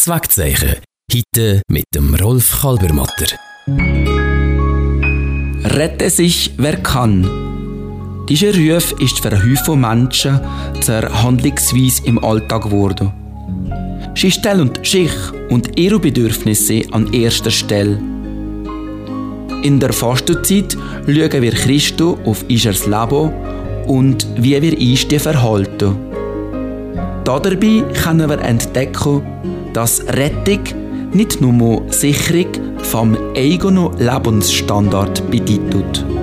Zweckzeichen. Heute mit dem Rolf Kalbermatter. Rette sich, wer kann. Dieser Ruf ist für einen Haufen Menschen zur Handlungsweise im Alltag geworden. Sie stellen sich und ihre Bedürfnisse an erster Stelle. In der Fastenzeit schauen wir Christus auf unser Leben und wie wir uns verhalten. Dabei können wir entdecken, dass Rettung nicht nur Sicherung vom eigenen Lebensstandard bedeutet.